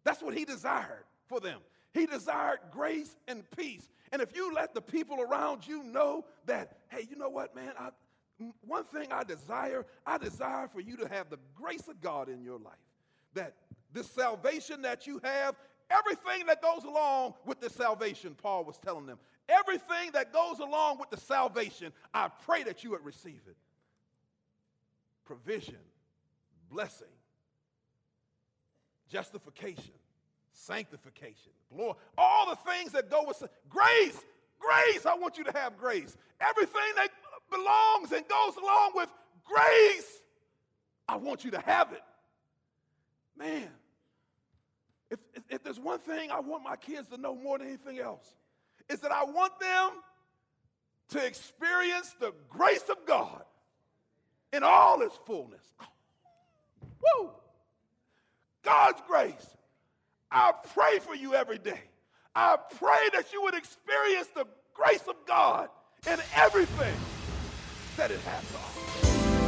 That's what he desired for them. He desired grace and peace. And if you let the people around you know that, hey, you know what, man, one thing I desire for you to have the grace of God in your life. That this salvation that you have, everything that goes along with the salvation, Paul was telling them, everything that goes along with the salvation, I pray that you would receive it. Provision, blessing, justification, sanctification, glory, all the things that go with grace. Grace, I want you to have grace. Everything that belongs and goes along with grace, I want you to have it. Man, if there's one thing I want my kids to know more than anything else, is that I want them to experience the grace of God in all its fullness. Woo! God's grace. I pray for you every day. I pray that you would experience the grace of God in everything that it has to offer.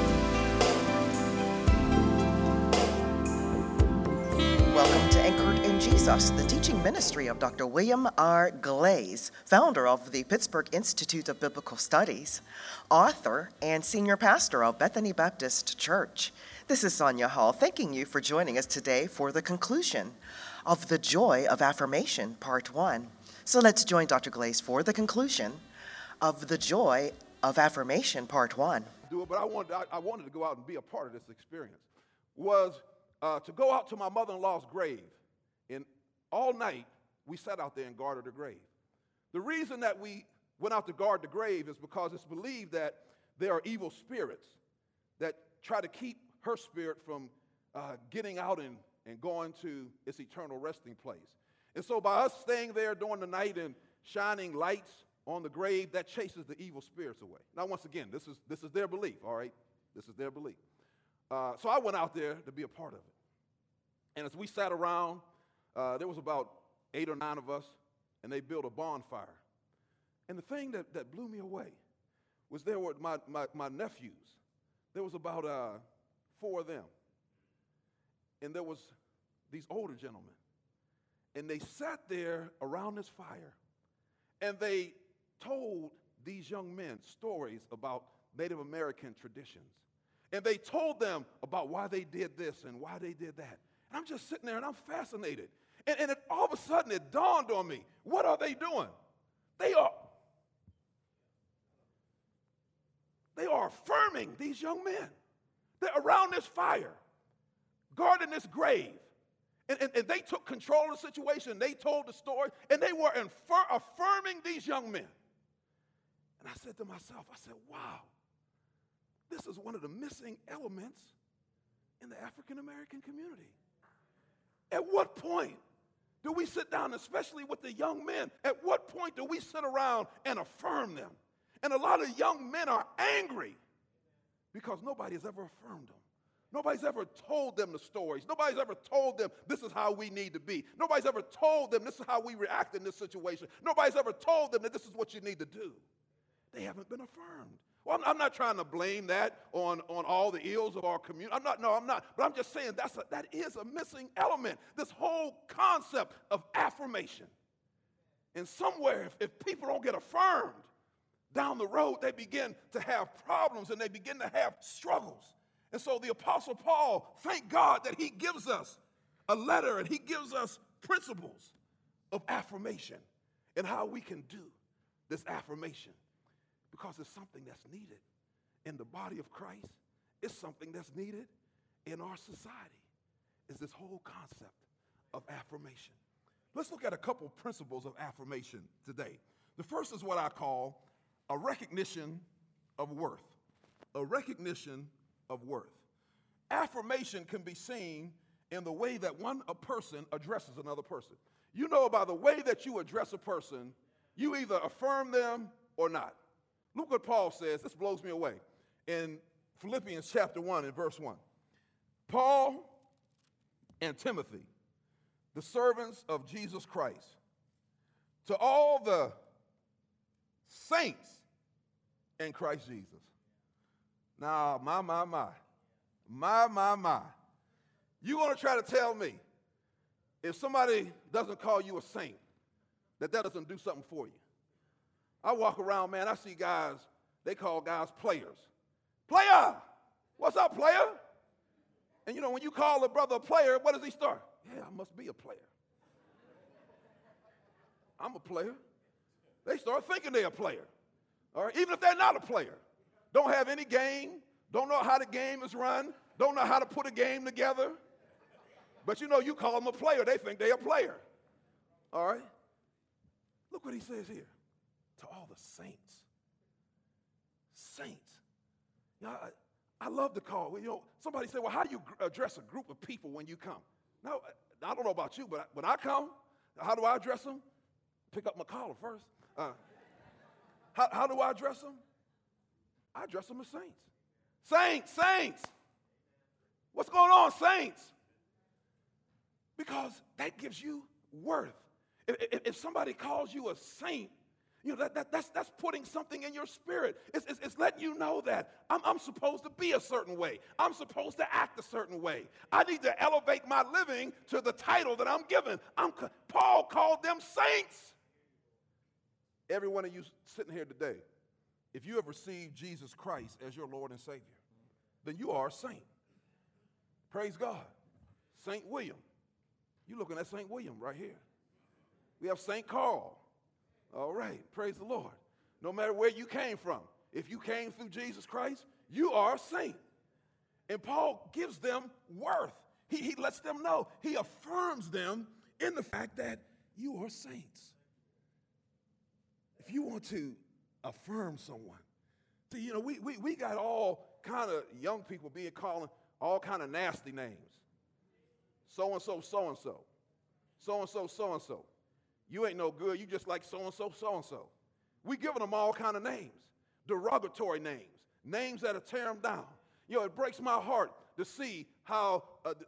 Welcome to Anchored in Jesus, the teaching ministry of Dr. William R. Glaze, founder of the Pittsburgh Institute of Biblical Studies, author and senior pastor of Bethany Baptist Church. This is Sonia Hall, thanking you for joining us today for the conclusion of The Joy of Affirmation, Part 1. So let's join Dr. Glaze for the conclusion of The Joy of Affirmation, Part 1. But I wanted to go out and be a part of this experience. Was to go out to my mother-in-law's grave. And all night, we sat out there and guarded her grave. The reason that we went out to guard the grave is because it's believed that there are evil spirits that try to keep her spirit from getting out and going to its eternal resting place. And so by us staying there during the night and shining lights on the grave, that chases the evil spirits away. Now, once again, this is their belief, all right? This is their belief. So I went out there to be a part of it. And as we sat around, there was about 8 or 9 of us, and they built a bonfire. And the thing that blew me away was there were my nephews. There was about 4 of them. And there was these older gentlemen. And they sat there around this fire, and they told these young men stories about Native American traditions. And they told them about why they did this and why they did that. And I'm just sitting there, and I'm fascinated. And all of a sudden, it dawned on me, what are they doing? They are affirming these young men. They're around this fire, guarding this grave. And they took control of the situation. They told the story, and they were affirming these young men. And I said to myself, wow, this is one of the missing elements in the African American community. At what point do we sit down, especially with the young men, at what point do we sit around and affirm them? And a lot of young men are angry because nobody has ever affirmed them. Nobody's ever told them the stories. Nobody's ever told them this is how we need to be. Nobody's ever told them this is how we react in this situation. Nobody's ever told them that this is what you need to do. They haven't been affirmed. Well, I'm not trying to blame that on all the ills of our community. I'm not. But I'm just saying that is a missing element, this whole concept of affirmation. And somewhere, if people don't get affirmed, down the road, they begin to have problems and they begin to have struggles. And so the Apostle Paul, thank God that he gives us a letter and he gives us principles of affirmation and how we can do this affirmation. Because it's something that's needed in the body of Christ. It's something that's needed in our society, is this whole concept of affirmation. Let's look at a couple principles of affirmation today. The first is what I call a recognition of worth. A recognition of worth. Affirmation can be seen in the way that a person addresses another person. You know, by the way that you address a person, you either affirm them or not. Look what Paul says. This blows me away. In Philippians chapter 1 and verse 1. Paul and Timothy, the servants of Jesus Christ, to all the saints in Christ Jesus. Now, my. You want to try to tell me if somebody doesn't call you a saint, that doesn't do something for you. I walk around, man, I see guys, they call guys players. Player! What's up, player? And you know, when you call a brother a player, what does he start? Yeah, I must be a player. I'm a player. They start thinking they're a player. All right? Even if they're not a player. Don't have any game, don't know how the game is run, don't know how to put a game together. But you know, you call them a player, they think they're a player. All right? Look what he says here. To all the saints. Saints. You know, I love to call. You know, somebody said, well, how do you address a group of people when you come? Now, I don't know about you, but when I come, how do I address them? Pick up my collar first. How do I address them? I address them as saints. Saints, saints. What's going on, saints? Because that gives you worth. If somebody calls you a saint, you know, that's putting something in your spirit. It's letting you know that I'm supposed to be a certain way. I'm supposed to act a certain way. I need to elevate my living to the title that I'm given. Paul called them saints. Every one of you sitting here today, if you have received Jesus Christ as your Lord and Savior, then you are a saint. Praise God. St. William. You're looking at St. William right here. We have St. Carl. All right, praise the Lord. No matter where you came from, if you came through Jesus Christ, you are a saint. And Paul gives them worth. He lets them know. He affirms them in the fact that you are saints. If you want to affirm someone, see, you know, we got all kind of young people being calling all kind of nasty names. So-and-so, so-and-so. So-and-so, so-and-so. You ain't no good. You just like so-and-so, so-and-so. We giving them all kind of names, derogatory names, names that'll tear them down. You know, it breaks my heart to see how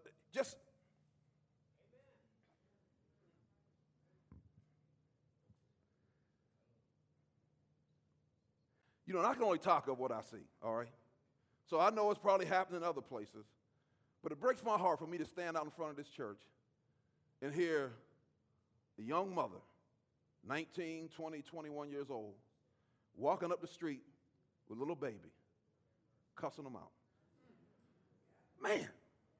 you know, and I can only talk of what I see, all right? So I know it's probably happening in other places, but it breaks my heart for me to stand out in front of this church and hear a young mother, 19, 20, 21 years old, walking up the street with a little baby, cussing them out. Man.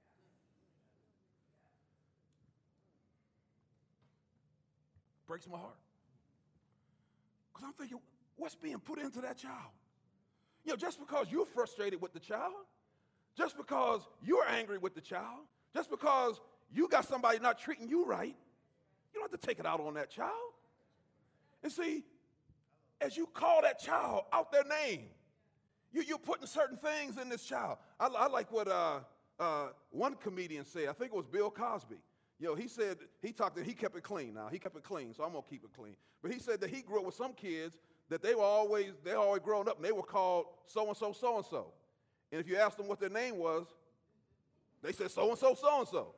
Breaks my heart. Because I'm thinking, what's being put into that child? You know, just because you're frustrated with the child, just because you're angry with the child, just because you got somebody not treating you right, you don't have to take it out on that child. And see, as you call that child out their name, you're putting certain things in this child. I like what one comedian said. I think it was Bill Cosby. You know, he said, he kept it clean now. He kept it clean, so I'm going to keep it clean. But he said that he grew up with some kids that they always grown up, and they were called so-and-so, so-and-so. And if you asked them what their name was, they said so-and-so, so-and-so.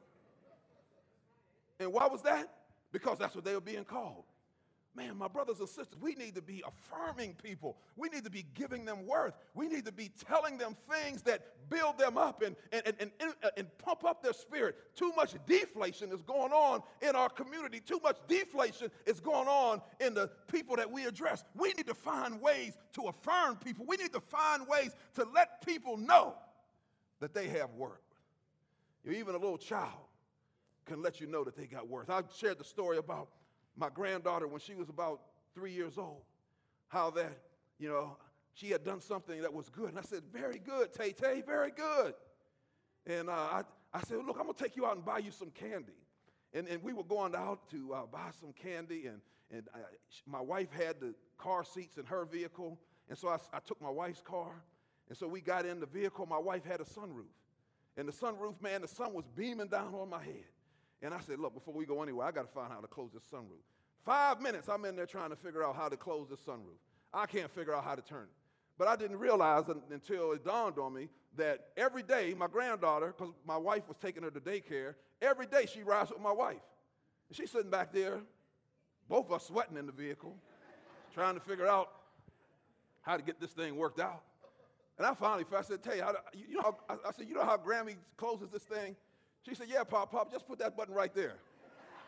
And why was that? Because that's what they were being called. Man, my brothers and sisters, we need to be affirming people. We need to be giving them worth. We need to be telling them things that build them up and pump up their spirit. Too much deflation is going on in our community. Too much deflation is going on in the people that we address. We need to find ways to affirm people. We need to find ways to let people know that they have worth. Even a little child can let you know that they got worth. I shared the story about my granddaughter when she was about 3 years old, how that, you know, she had done something that was good. And I said, very good, Tay-Tay, very good. And I said, look, I'm going to take you out and buy you some candy. And we were going out to buy some candy, and my wife had the car seats in her vehicle, and so I took my wife's car, and so we got in the vehicle. My wife had a sunroof, and the sunroof, man, the sun was beaming down on my head. And I said, look, before we go anywhere, I got to find out how to close this sunroof. 5 minutes, I'm in there trying to figure out how to close this sunroof. I can't figure out how to turn it. But I didn't realize until it dawned on me that every day, my granddaughter, because my wife was taking her to daycare, every day she rides with my wife. And she's sitting back there, both of us sweating in the vehicle, trying to figure out how to get this thing worked out. And I finally said, Tay, I said, you know how Grammy closes this thing? She said, yeah, Pop, just put that button right there.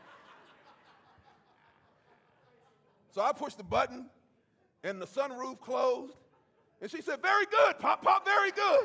So I pushed the button, and the sunroof closed. And she said, very good, Pop, Pop, very good.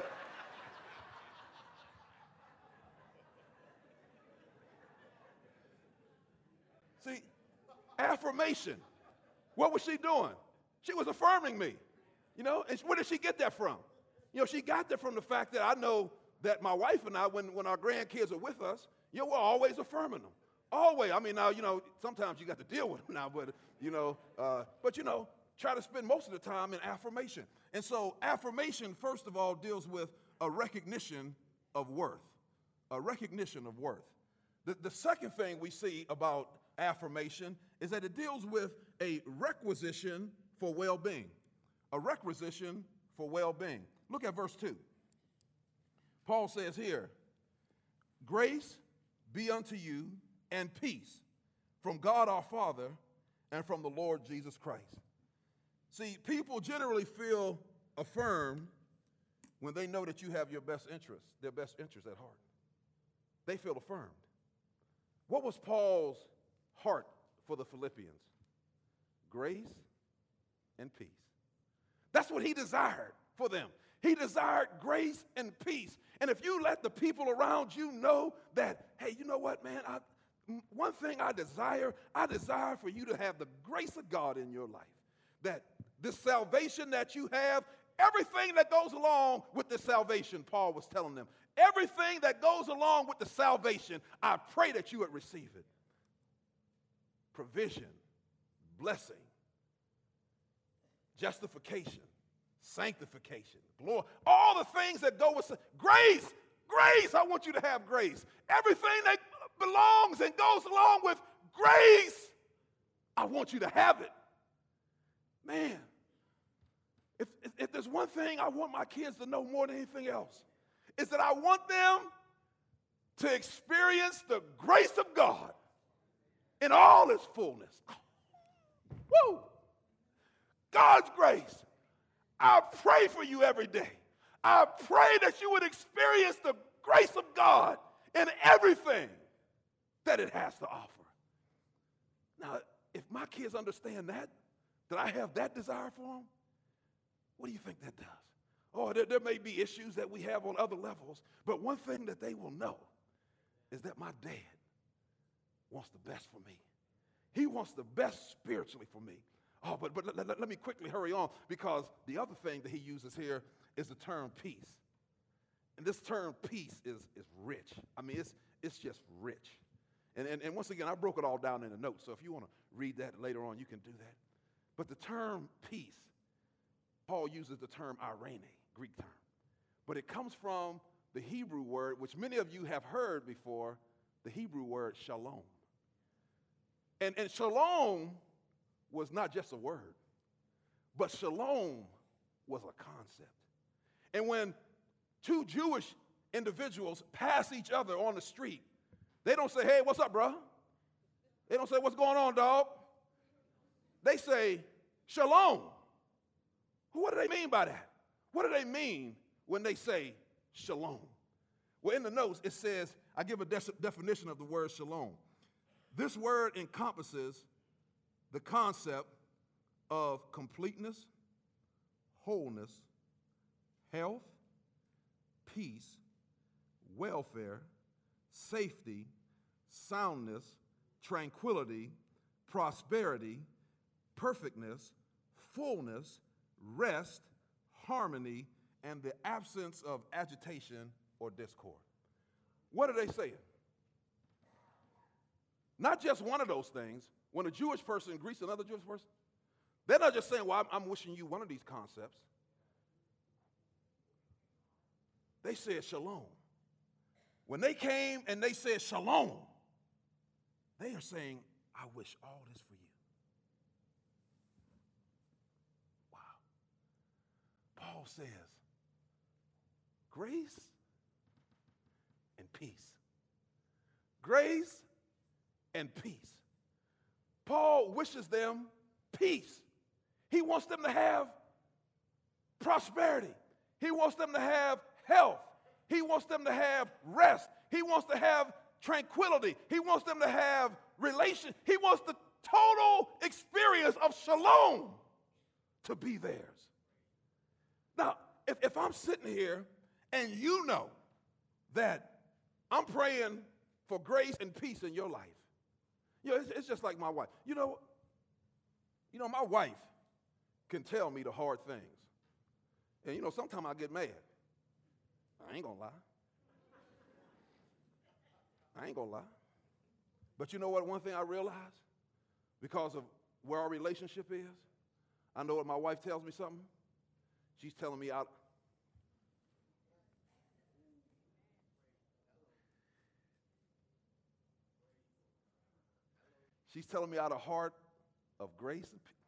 See, affirmation. What was she doing? She was affirming me. You know, and where did she get that from? You know, she got that from the fact that I know that my wife and I, when our grandkids are with us, you know, we're always affirming them. Always. I mean, now, you know, sometimes you got to deal with them now, but, you know, try to spend most of the time in affirmation. And so affirmation, first of all, deals with a recognition of worth. A recognition of worth. The second thing we see about affirmation is that it deals with a requisition for well-being. A requisition for well-being. Look at verse 2. Paul says here, grace be unto you and peace from God our Father and from the Lord Jesus Christ. See, people generally feel affirmed when they know that you have your best interests, their best interests at heart. They feel affirmed. What was Paul's heart for the Philippians? Grace and peace. That's what he desired for them. He desired grace and peace. And if you let the people around you know that, hey, you know what, man, one thing I desire for you to have the grace of God in your life. That this salvation that you have, everything that goes along with the salvation, Paul was telling them, everything that goes along with the salvation, I pray that you would receive it. Provision, blessing, justification, sanctification, glory, all the things that go with grace. Grace, I want you to have grace. Everything that belongs and goes along with grace, I want you to have it. Man, if there's one thing I want my kids to know more than anything else, is that I want them to experience the grace of God in all its fullness. Woo! God's grace. I pray for you every day. I pray that you would experience the grace of God in everything that it has to offer. Now, if my kids understand that I have that desire for them, what do you think that does? Oh, there may be issues that we have on other levels, but one thing that they will know is that my dad wants the best for me. He wants the best spiritually for me. Oh, but let me quickly hurry on, because the other thing that he uses here is the term peace. And this term peace is rich. I mean, it's just rich. And once again, I broke it all down in a note, so if you want to read that later on, you can do that. But the term peace, Paul uses the term irene, Greek term. But it comes from the Hebrew word, which many of you have heard before, the Hebrew word shalom. And shalom was not just a word, but shalom was a concept. And when two Jewish individuals pass each other on the street, they don't say, hey, what's up, bro? They don't say, what's going on, dog? They say, shalom. What do they mean by that? What do they mean when they say shalom? Well, in the notes, it says, I give a definition of the word shalom. This word encompasses the concept of completeness, wholeness, health, peace, welfare, safety, soundness, tranquility, prosperity, perfectness, fullness, rest, harmony, and the absence of agitation or discord. What are they saying? Not just one of those things. When a Jewish person greets another Jewish person, they're not just saying, well, I'm wishing you one of these concepts. They said shalom. When they came and they said shalom, they are saying, I wish all this for you. Wow. Paul says, grace and peace. Grace and peace. Paul wishes them peace. He wants them to have prosperity. He wants them to have health. He wants them to have rest. He wants to have tranquility. He wants them to have relation. He wants the total experience of shalom to be theirs. Now, if I'm sitting here and you know that I'm praying for grace and peace in your life, it's just like my wife. You know, my wife can tell me the hard things. And, sometimes I get mad. I ain't gonna lie. But you know what? One thing I realized, because of where our relationship is, I know when my wife tells me something, she's telling me out. She's telling me out of heart of grace and peace.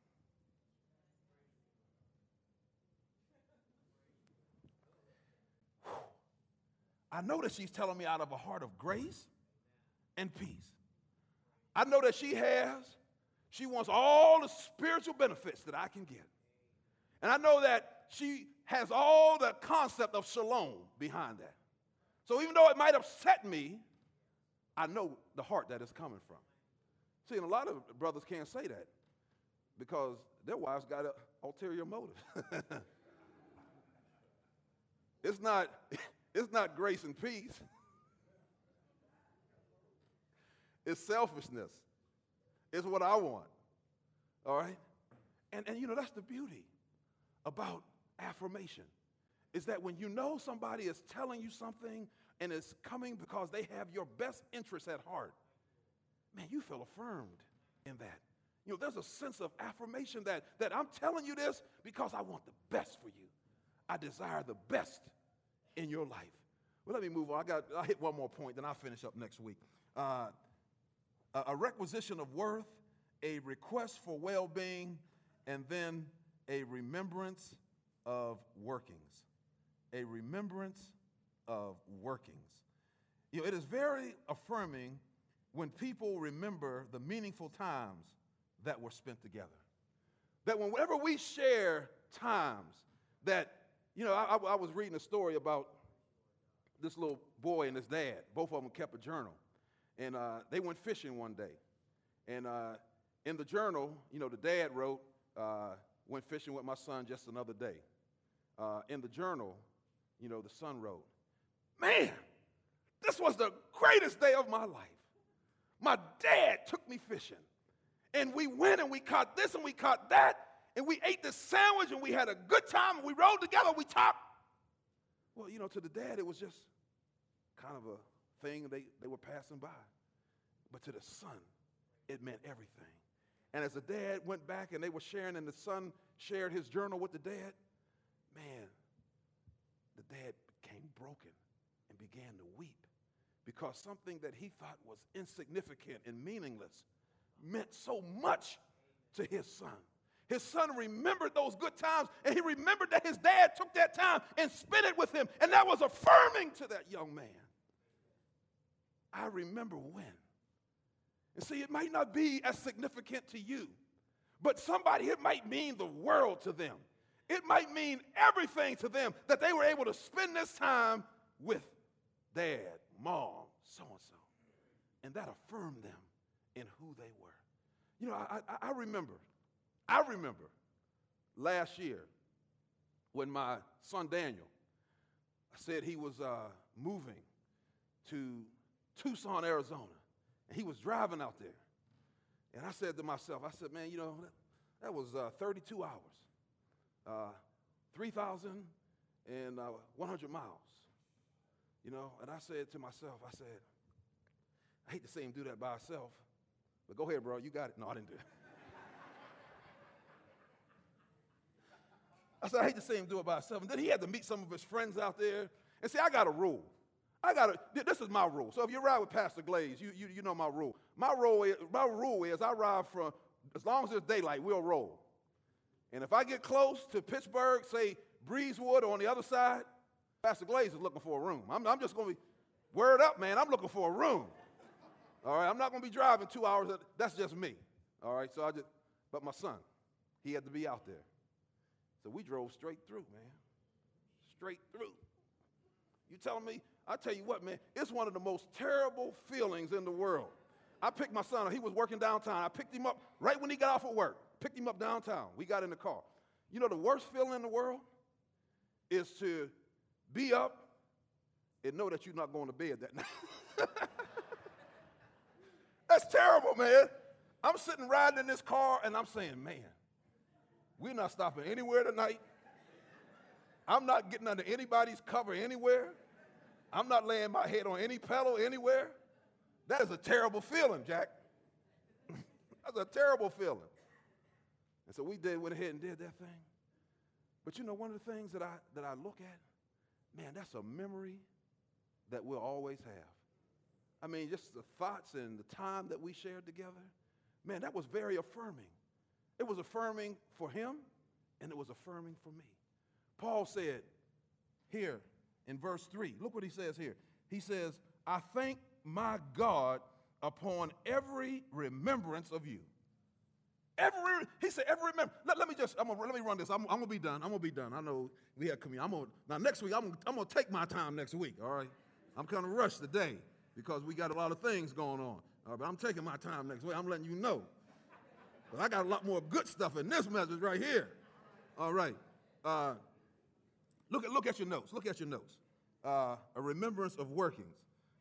I know that she's telling me out of a heart of grace and peace. I know that she wants all the spiritual benefits that I can get. And I know that she has all the concept of shalom behind that. So even though it might upset me, I know the heart that it's coming from. See, and a lot of brothers can't say that because their wives got an ulterior motive. It's not grace and peace. It's selfishness. It's what I want. All right? And that's the beauty about affirmation, is that when you know somebody is telling you something and it's coming because they have your best interests at heart, man, you feel affirmed in that. There's a sense of affirmation that I'm telling you this because I want the best for you. I desire the best in your life. Well, let me move on. I'll hit one more point, then I'll finish up next week. A requisition of worth, a request for well-being, and then a remembrance of workings. A remembrance of workings. It is very affirming when people remember the meaningful times that were spent together. That whenever we share times that, I was reading a story about this little boy and his dad. Both of them kept a journal. And they went fishing one day. And in the journal, the dad wrote, went fishing with my son just another day. In the journal, the son wrote, man, this was the greatest day of my life. My dad took me fishing. And we went and we caught this and we caught that. And we ate this sandwich and we had a good time. And we rode together. We talked. Well, to the dad, it was just kind of a thing they were passing by. But to the son, it meant everything. And as the dad went back and they were sharing and the son shared his journal with the dad, man, the dad became broken and began to weep because something that he thought was insignificant and meaningless meant so much to his son. His son remembered those good times, and he remembered that his dad took that time and spent it with him, and that was affirming to that young man. I remember when. And see, it might not be as significant to you, but somebody, it might mean the world to them. It might mean everything to them that they were able to spend this time with dad, mom, so-and-so. And that affirmed them in who they were. I remember last year when my son Daniel said he was moving to Tucson, Arizona, and he was driving out there. And I said to myself, man, that was 32 hours, 3,100 miles, And I said to myself, I hate to see him do that by himself, but go ahead, bro, you got it. No, I didn't do it. I said, I hate to see him do it by himself. And then he had to meet some of his friends out there. And see, I got a rule. This is my rule. So if you ride with Pastor Glaze, you know my rule. My rule is I ride from, as long as it's daylight, we'll roll. And if I get close to Pittsburgh, say Breezewood or on the other side, Pastor Glaze is looking for a room. I'm just going to be, word up, man, I'm looking for a room. All right, I'm not going to be driving 2 hours. That's just me. All right, but my son, he had to be out there. So we drove straight through, man. Straight through. You telling me I tell you what, man, it's one of the most terrible feelings in the world. I picked my son up. He was working downtown. I picked him up right when he got off of work. Picked him up downtown. We got in the car. You know the worst feeling in the world is to be up and know that you're not going to bed that night. That's terrible, man. I'm sitting riding in this car, and I'm saying, man, we're not stopping anywhere tonight. I'm not getting under anybody's cover anywhere. I'm not laying my head on any pillow anywhere. That is a terrible feeling, Jack. That's a terrible feeling. And so we went ahead and did that thing. But you know, one of the things that I look at, man, that's a memory that we'll always have. I mean, just the thoughts and the time that we shared together, man, that was very affirming. It was affirming for him, and it was affirming for me. Paul said here in verse 3, look what he says here. He says, I thank my God upon every remembrance of you. He said, every remembrance. Let me run this. I'm going to be done. I'm going to be done. I know we had communion. Now, next week, I'm going to take my time next week, all right? I'm kind of rushed today because we got a lot of things going on. But I'm taking my time next week. I'm letting you know. But I got a lot more good stuff in this message right here. All right. Look at your notes. Look at your notes. A remembrance of workings.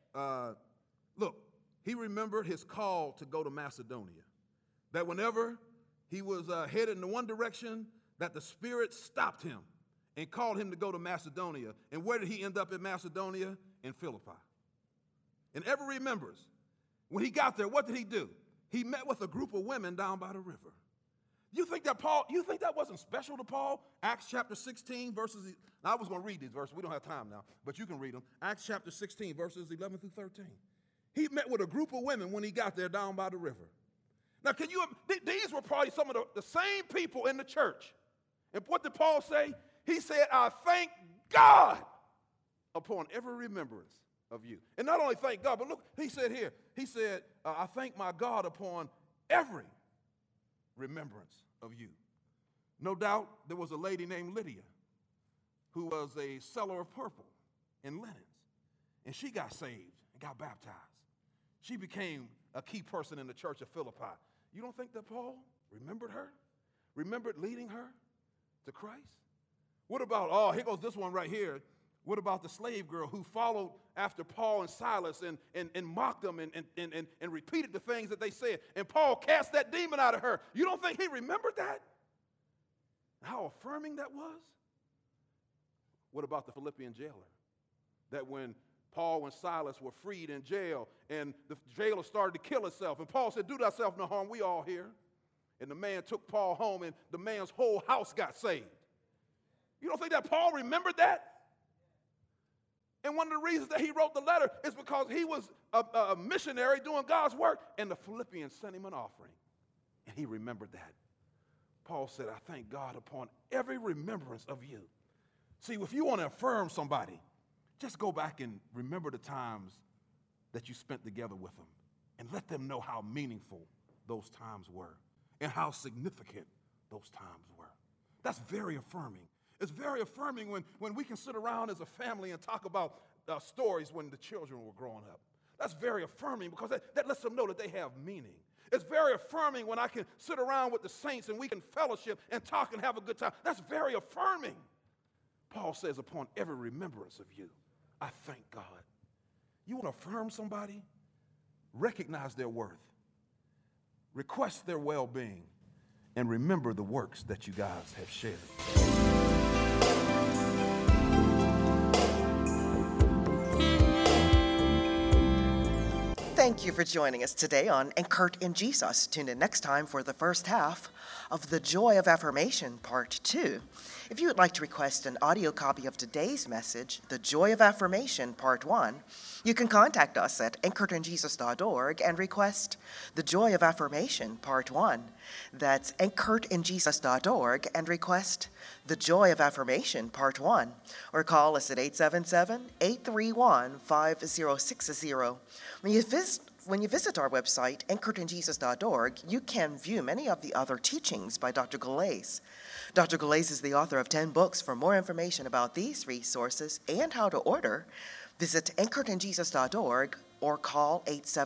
Look, he remembered his call to go to Macedonia. That whenever he was headed in one direction, that the Spirit stopped him and called him to go to Macedonia. And where did he end up in Macedonia? In Philippi. And ever remembers, when he got there, what did he do? He met with a group of women down by the river. You think that wasn't special to Paul? Acts chapter 16, verses, now I was going to read these verses. We don't have time now, but you can read them. Acts chapter 16, verses 11 through 13. He met with a group of women when he got there down by the river. Now, these were probably some of the same people in the church. And what did Paul say? He said, I thank God upon every remembrance of you. And not only thank God, but look, he said here, I thank my God upon every remembrance of you. No doubt there was a lady named Lydia who was a seller of purple and linens. And she got saved and got baptized. She became a key person in the church of Philippi. You don't think that Paul remembered her? Remembered leading her to Christ? What about, here goes this one right here. What about the slave girl who followed after Paul and Silas and mocked them and repeated the things that they said? And Paul cast that demon out of her. You don't think he remembered that? How affirming that was? What about the Philippian jailer? That when Paul and Silas were freed in jail and the jailer started to kill himself, and Paul said, do thyself no harm, we all here. And the man took Paul home and the man's whole house got saved. You don't think that Paul remembered that? And one of the reasons that he wrote the letter is because he was a missionary doing God's work, and the Philippians sent him an offering, and he remembered that. Paul said, I thank God upon every remembrance of you. See, if you want to affirm somebody, just go back and remember the times that you spent together with them and let them know how meaningful those times were and how significant those times were. That's very affirming. It's very affirming when we can sit around as a family and talk about stories when the children were growing up. That's very affirming because that lets them know that they have meaning. It's very affirming when I can sit around with the saints and we can fellowship and talk and have a good time. That's very affirming. Paul says, upon every remembrance of you, I thank God. You want to affirm somebody? Recognize their worth. Request their well-being. And remember the works that you guys have shared. Thank you for joining us today on Anchored in Jesus. Tune in next time for the first half of The Joy of Affirmation, Part 2. If you would like to request an audio copy of today's message, The Joy of Affirmation, Part 1, you can contact us at anchoredinjesus.org and request The Joy of Affirmation, Part 1. That's anchoredinjesus.org and request The Joy of Affirmation, Part 1. Or call us at 877-831-5060. When you visit our website, anchoredinjesus.org, you can view many of the other teachings by Dr. Galais. Dr. Galais is the author of 10 books. For more information about these resources and how to order, Visit anchoredinjesus.org or call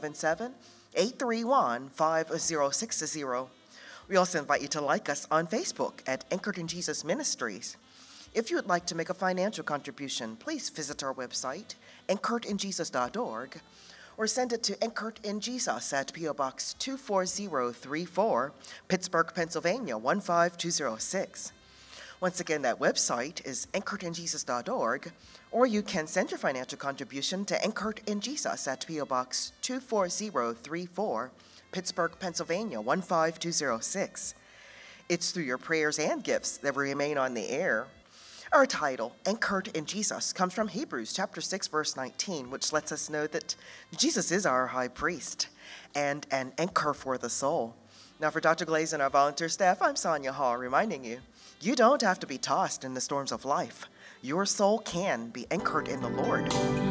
877-831-5060. We also invite you to like us on Facebook at Anchored in Jesus Ministries. If you would like to make a financial contribution, please visit our website, anchoredinjesus.org, or send it to Anchored in Jesus at P.O. Box 24034, Pittsburgh, Pennsylvania 15206. Once again, that website is anchoredinjesus.org, or you can send your financial contribution to Anchored in Jesus at P.O. Box 24034, Pittsburgh, Pennsylvania 15206. It's through your prayers and gifts that we remain on the air. Our title, Anchored in Jesus, comes from Hebrews chapter 6, verse 19, which lets us know that Jesus is our high priest and an anchor for the soul. Now for Dr. Glaze and our volunteer staff, I'm Sonia Hall, reminding you, you don't have to be tossed in the storms of life. Your soul can be anchored in the Lord.